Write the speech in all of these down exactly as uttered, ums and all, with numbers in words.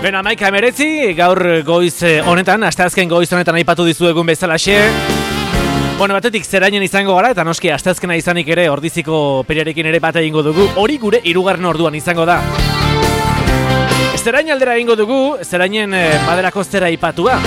Beno, amaika emeretzi, gaur goiz honetan, asteazken goiz honetan aipatu dizuegun bezalaxe. Bueno, batetik zerainen izango gara, eta noski asteazkena izanik ere ordiziko periarekin ere bate egingo dugu. Hori gure hirugarren orduan izango da. Zerain aldera egingo dugu, zerainen baderako zera aipatua.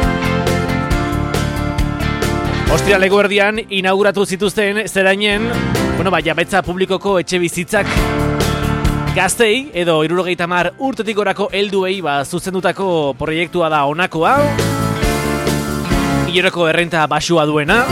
Ostiraleko erdian inauguratu zituzten zerainen, bueno, ba, jabetza publikoko etxe bizitzak gaztei edo hirurogeita hamar urtetik gorako helduei ba zuzendutako proiektua da honakoa. Hileroko errenta baxua duena.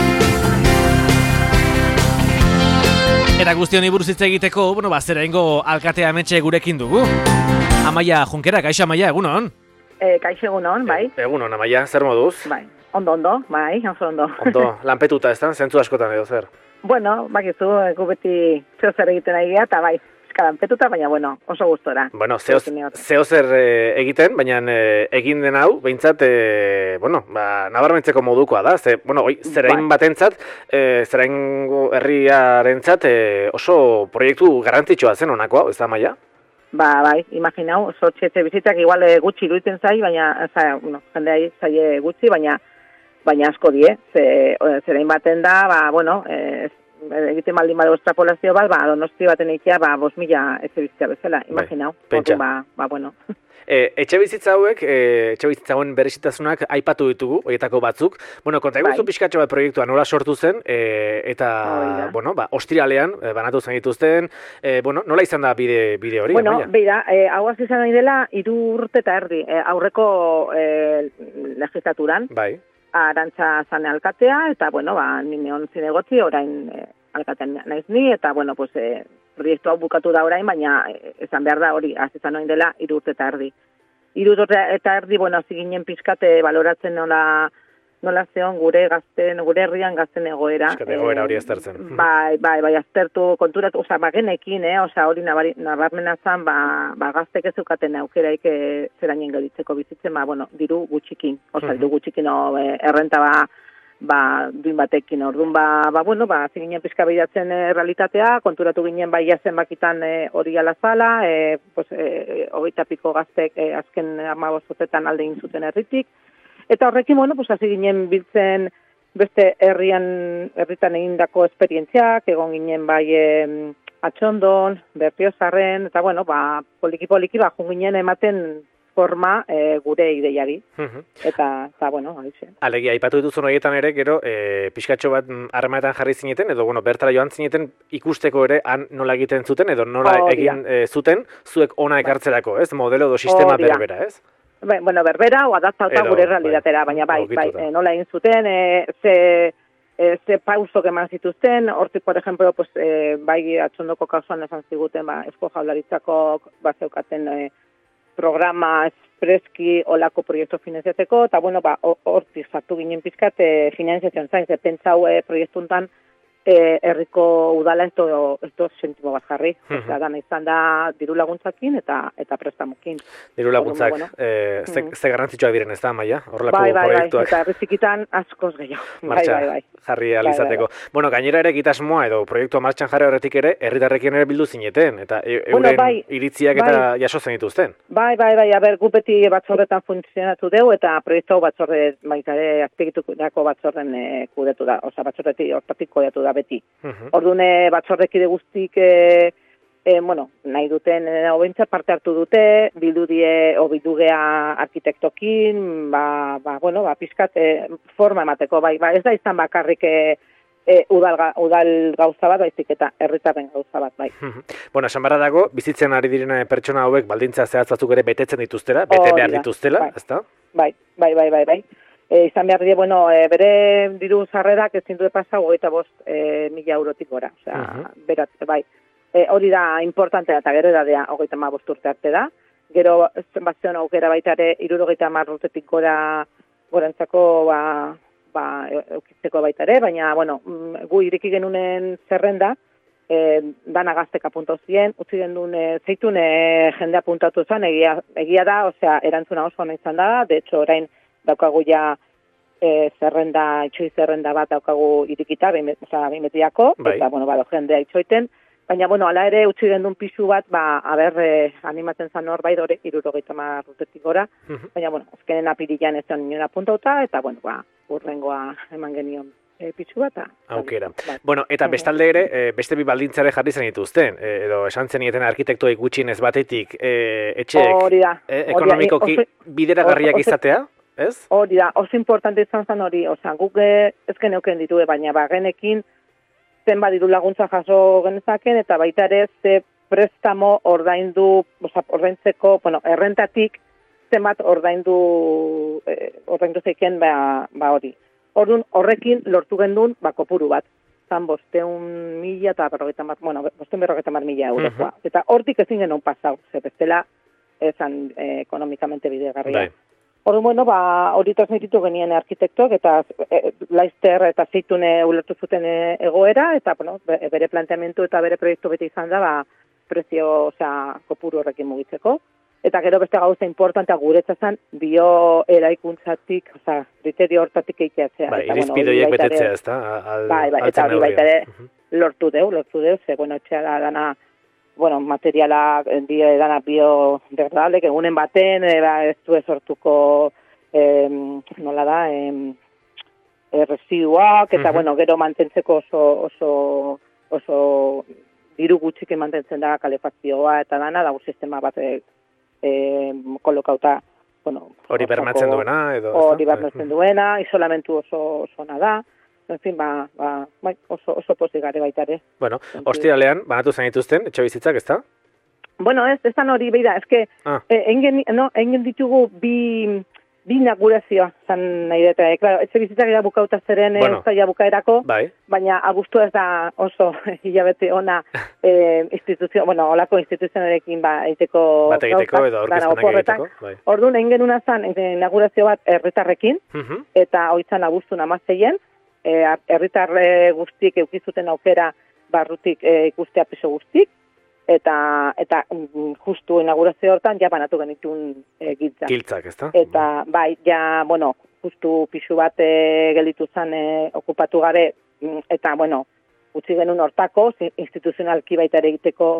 Eta guztion buruz hitz egiteko, bueno, ba zeraingo alkatea ametxe gurekin dugu. Amaia Junkera, kaixo Amaia, egunon? Eh, kaixo egunon, bai. E, egunon, Amaia, zer moduz? Bai, ondo, ondo, bai, oso ondo. Ondo, lanpetuta ez da, zentzu askotan edo zer? Bueno, bakizu, gu beti zeo zer egiten ari gara, eta bai, lanpetuta, baina, bueno, oso gustora. Bueno, zeo, zeo zer e, egiten, baina e, egin den hau, behintzat, e, bueno, ba, nabarmentzeko modukoa da, ze, bueno, oi, zerain bai. batentzat, e, zerain herriarentzat e, oso proiektu garrantzitsua zen honakoa, ez da, Maia? Ba, bai, imaginau, oso txetxe bizitzak igual e, gutxi iruditzen zai, baina, za, bueno, jendea zaie gutxi, baina, baina asko die, ze, zerain baten da, ba, bueno, e, egiten baldin badu extrapolazio bat, ba, Donosti baten eitea, ba, bos mila etxe bizitza bezala, imaginau. Pentsa. Ba, ba, bueno. E, etxe bizitza hauek, e, etxe bizitza hauen berezitasunak aipatu ditugu, horietako batzuk. Bueno, konta eguzu bai. Pixkatxo bat proiektua nola sortu zen, e, eta, oh, bueno, ba, ostiralean, e, banatu zen dituzten, e, bueno, nola izan da bide, bide hori? Bueno, beira, e, hau hasi izan nahi dela, hiru urte eta erdi, e, aurreko e, legislaturan. Bai. Arantza zane alkatea, eta, bueno, ba, nine hon zinegotzi, orain e, alkatean naiz ni, eta, bueno, pues, e, proiektu hau bukatu da orain, baina e, esan behar da hori, azizan noin dela, hiru urte eta erdi. Hiru urte eta erdi, bueno, ziginen pizkate baloratzen nola, nola zeon gure gazten, gure herrian gazten egoera. Pizkate egoera hori aztertzen. E, bai, bai, bai, aztertu, konturatu, oza, bagenekin, eh, oza, hori nabarmena zan, ba, ba, gaztek ez zukaten aukeraik e, zerainen geditzeko bizitzen, ba, bueno, diru gutxikin, oza, uh-huh. diru gutxikin, o, e, errenta, ba, ba, duin batekin, orduan, ba, ba, bueno, ba, ziginen pizka behiratzen e, realitatea, konturatu ginen, bai, jazen bakitan hori e, alazala, e, pues, e, hogeita piko gaztek e, azken amabozotetan alde zuten herritik, eta horrekin, bueno, pues, hasi ginen biltzen beste herrian, herritan egindako esperientziak, egon ginen bai e, Atxondon, Berriozarren, eta bueno, ba, poliki-poliki, ba, junginen ematen forma e, gure ideiari. Uh-huh. Eta, eta, bueno, haize. Alegia, aipatu dituzun horietan ere, gero, e, pixkatxo bat harremanetan jarri zineten, edo, bueno, bertara joan zineten ikusteko ere han nola egiten zuten, edo nola oh, egin e, zuten, zuek ona ekartzerako, ez? Modelo edo sistema oh, berbera, ez? Bueno, berbera o adaptauta gure realitatera, baina bai, bai, eh, nola egin zuten, eh, ze, eh, ze pauso eman zituzten, hortik, por ejemplo, pues, eh, bai Atxondoko kasuan esan ziguten, ba, Eusko Jaurlaritzako ba, zeukaten eh, programa espreski olako proiektu finanziatzeko, eta bueno, ba, hortik sartu ginen pizkat eh, finanziatzen zain, ze pentsau eh, proiektuntan, E, herriko udala ez do sentimo bat jarri. Uh-huh. Osea, dana izan da diru laguntzakin eta eta prestamukin. Diru laguntzak, bueno, e, ze, uh-huh. ze garrantzitsuak diren ez da, Maia? Horrelako bai, bai, proiektuak. Bai, eta herrizikitan askoz gehiago. Martxa, bai, bai, bai. jarri alizateko. Bai, bai, bai. Bueno, gainera ere egitasmoa edo proiektua martxan jarri horretik ere, herritarrekin ere bildu zineten, eta e, euren bueno, bai, iritziak bai, eta jaso zen dituzten. Bai, bai, bai, aber, gupeti batzorretan funtzionatu deu, eta proiektu batzorre, baitare, azpegitutako batzorren e, kudetu da, oza, batzorreti hortatik kudetu da beti. Uh-huh. Orduan batzordekide guztik e, e, bueno, nahi duten e, hobentza parte hartu dute, bildu die o bildu gea arkitektokin, ba, ba, bueno, ba, pizkat e, forma emateko, bai, ba, ez da izan bakarrik e, e, udal, udal gauza bat, baizik eta herritarren gauza bat, bai. Uh-huh. Bueno, esan barra dago, bizitzen ari diren pertsona hauek baldintza zehatz batzuk ere betetzen dituztela, bete behar dituztela, bai. ezta? Bai, bai, bai, bai, bai. E, izan behar die, bueno, e, bere diru zarrerak ezin dute pasa hogeita bost e, mila eurotik gora. Osea, uh-huh. berat, bai. E, hori da importantea eta gero edadea hogeita ma bost urte arte da. Gero, zenbazion aukera baita ere, irurogeita hamar urtetik gora gorantzako, ba, ba, eukitzeko baita ere, baina, bueno, gu ireki genunen zerrenda, e, dana gaztek apuntau ziren, utzi genuen e, zeitun e, jende apuntatu zen, egia, egia da, osea, erantzuna oso hona izan da, de hecho, orain, daukagu ja e, zerrenda, itxoi zerrenda bat daukagu irikita, behin betiako, bai. Eta, bueno, bado, jendea itxoiten, Baina, bueno, ala ere, utzi gendun pisu bat, ba, aber, eh, animatzen zan norbait, hori, irurogeita hamar urtetik gora, uh-huh. Baina, bueno, azkenen apirilan ez zan nion apuntauta, eta, bueno, ba, urrengoa eman genion e, pisu bat. Aukera. Ba. Bueno, eta bestalde ere, e, beste bi baldintzare jarri zen dituzten, e, edo esan zenieten arkitektoek gutxinez batetik, e, etxeek e, ekonomikoki bideragarriak izatea, ez? Hori da, oso importante izan zen hori, oza, guk ezken euken ditue, baina ba, genekin, zenbat diru laguntza jaso genezaken, eta baita ere ze prestamo ordaindu, oza, ordaintzeko, bueno, errentatik zenbat ordaindu, eh, ordaindu zeiken ba, ba hori. Orduan, horrekin lortu gendun, ba, kopuru bat. Zan bosteun mila eta berrogeita mar, bueno, bosteun berrogeita mar mila eurokoa. Uh-huh. Eta hortik ezin genuen pasau, ze bestela, ezan eh, ekonomikamente bidegarria. Bai. Orduan, bueno, ba, hori transmititu genien arkitektok, eta e, Laizter eta Zeitune ulertu zuten egoera, eta, bueno, bere planteamendu eta bere proiektu bete izan da, ba, prezio, osea, kopuru horrekin mugitzeko. Eta gero beste gauza importantea guretzazan, bio eraikuntzatik, osea, kriterio hortatik eikeatzea. Bai, irizpidoiek bueno, betetzea, ez da? Bai, bai, eta hori baita ere uh-huh. lortu deu, lortu deu, ze, bueno, etxea da dana, bueno, materiala die dana biodegradable, egunen baten, e, ba, ez du sortuko eh, nola da, eh, eh, residuak, eta, uh-huh. bueno, gero mantentzeko oso, oso, oso diru gutxik mantentzen da kalefazioa, eta dana, dago sistema bat e, e, kolokauta, bueno, hori bermatzen duena, edo? Hori bermatzen duena, isolamentu oso, oso nada, en fin, ba, ba, bai, oso, oso pozik gare baita ere. Bueno, ostiralean, banatu zen dituzten, etxe bizitzak, ez da? Bueno, ez, ez dan hori, beida, ez que, ah. eh, engen, no, engen ditugu bi, bi inaugurazioa, zan nahi dut, eh, claro, etxe bizitzak eda bukauta zeren, bueno, ez da bukaerako, bai. Baina abuztu ez da oso hilabete ona eh, instituzio, bueno, olako instituzionarekin ba, eiteko... Bat egiteko edo aurkezpenak egiteko, bai. Orduan, engen una zan, inaugurazio bat herritarrekin, uh-huh. Eta hoitzan abuztun amazeien, herritar e, guztik eukizuten aukera barrutik e, ikustea piso guztik, eta eta mm, justu inaugurazio hortan ja banatu genitun e, giltzak. Giltzak, ez da? Eta bai, ja, bueno, justu pisu bat e, gelitu zen e, okupatu gare, eta, bueno, utzi genuen hortako, instituzionalki baita ere egiteko,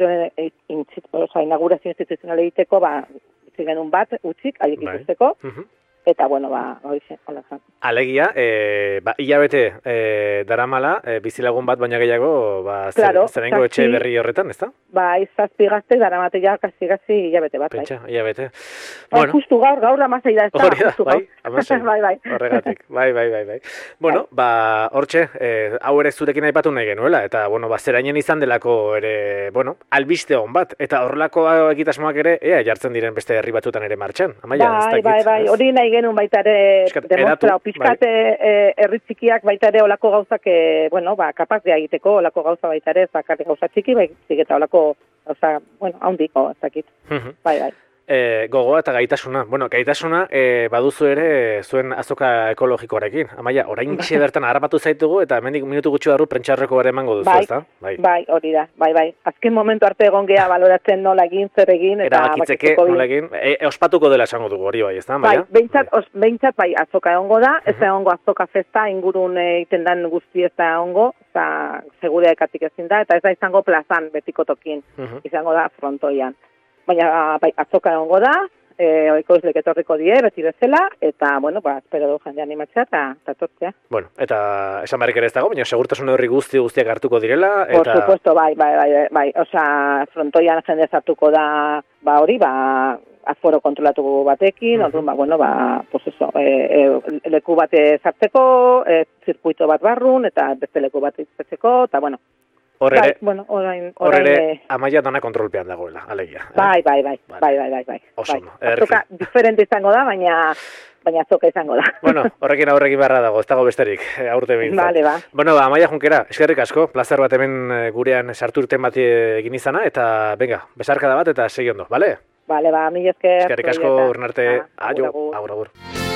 oza, inaugurazio instituzional egiteko, ba, utzi genuen bat, utzik, haiek bai. Ikusteko, uh-huh. Eta, bueno, ba, hori zen, hola zen. Alegia, e, ba, hilabete e, daramala, e, bizilagun bat baina gehiago, ba, claro, zerengo etxe berri horretan, ez da? Ba, izazpi gazte, daramate ja, kasi-gazi hilabete bat, bai. Pentsa, hilabete. Ba, bueno. Justu gaur, gaur amazai da, ez da? Hori da, bai, amazai. bai, bai. Horregatik, bai, bai, bai, bai. Bueno, bai. Ba, hortxe, e, hau ere zurekin aipatu nahi genuela, eta, bueno, ba, zerainen izan delako ere, bueno, albiste hon bat, eta horrelako egitasmoak ere, ea, jartzen diren beste herri batzutan ere martxan. Amaia, bai, bai, bai, hori nahi genuen baita ere demostra, pizkate herri txikiak baita ere olako gauzak, bueno, ba, kapazia egiteko olako gauza baita ere, zakarri gauza txiki, baizik eta olako gauza, bueno, haundiko, ez dakit, bai, bai. E, gogoa eta gaitasuna. Bueno, gaitasuna e, baduzu ere zuen azoka ekologikoarekin. Amaia, orain txe bertan harrapatu zaitugu eta hemendik minutu gutxi barru prentxarreko bare emango duzu, bai, ezta? Bai, bai, hori da, bai, bai. Azken momentu arte egon gea baloratzen nola egin, zer egin. Eta erabakitzeke nola egin. E, e, ospatuko dela esango dugu hori bai, ezta? Bai, behintzat, os, behintzat bai, azoka egongo da, ez da egongo azoka festa, ingurun egiten dan guzti ez da egongo, eta segure ekatik ezin da, eta ez da izango plazan betiko tokin, uh-huh. Izango da frontoian. Baina, bai, azoka egongo da, e, oiko izlek etorriko die, beti bezala, eta, bueno, ba, espero du jende animatzea, eta tortzea. Bueno, eta esan barrik ere ez dago, baina segurtasun horri guzti guztiak hartuko direla, eta... Por supuesto, bai, bai, bai, bai, oza, frontoian jende zartuko da, ba, hori, ba, aforo kontrolatu batekin, uh-huh. Orduan, ba, bueno, ba, pues eso, e, e, leku bate zartzeko, e, zirkuito bat barrun, eta beste leku bat iztetzeko, eta, bueno, Horre ere, bai, bueno, orain, orain, ere Amaia dana kontrolpean dagoela, alegia. Bai, bai, bai, bai, bai, bai, bai. Oso, bai. Azoka diferente izango da, baina baina azoka izango da. Bueno, horrekin aurrekin beharra dago, ez dago besterik, aurte bintzat. Vale, ba. Bueno, ba, Amaia Junkera, eskerrik asko, plazer bat hemen gurean sartu urten bat egin izana, eta, venga, besarkada bat eta segi ondo, bale? Vale, ba, mila esker. Eskerrik asko, urnarte, aio, agur, agur.